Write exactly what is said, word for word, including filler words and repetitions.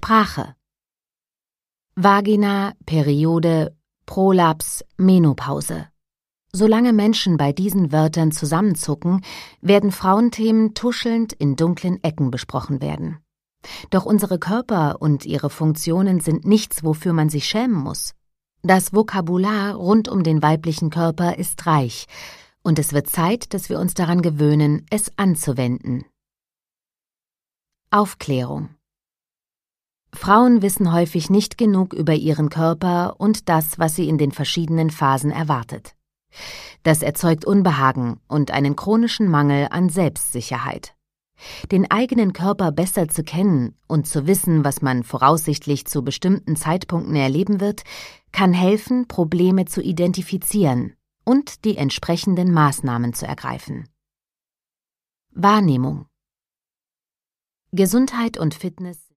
Sprache. Vagina, Periode, Prolaps, Menopause. Solange Menschen bei diesen Wörtern zusammenzucken, werden Frauenthemen tuschelnd in dunklen Ecken besprochen werden. Doch unsere Körper und ihre Funktionen sind nichts, wofür man sich schämen muss. Das Vokabular rund um den weiblichen Körper ist reich, und es wird Zeit, dass wir uns daran gewöhnen, es anzuwenden. Aufklärung. Frauen wissen häufig nicht genug über ihren Körper und das, was sie in den verschiedenen Phasen erwartet. Das erzeugt Unbehagen und einen chronischen Mangel an Selbstsicherheit. Den eigenen Körper besser zu kennen und zu wissen, was man voraussichtlich zu bestimmten Zeitpunkten erleben wird, kann helfen, Probleme zu identifizieren und die entsprechenden Maßnahmen zu ergreifen. Wahrnehmung. Gesundheit und Fitness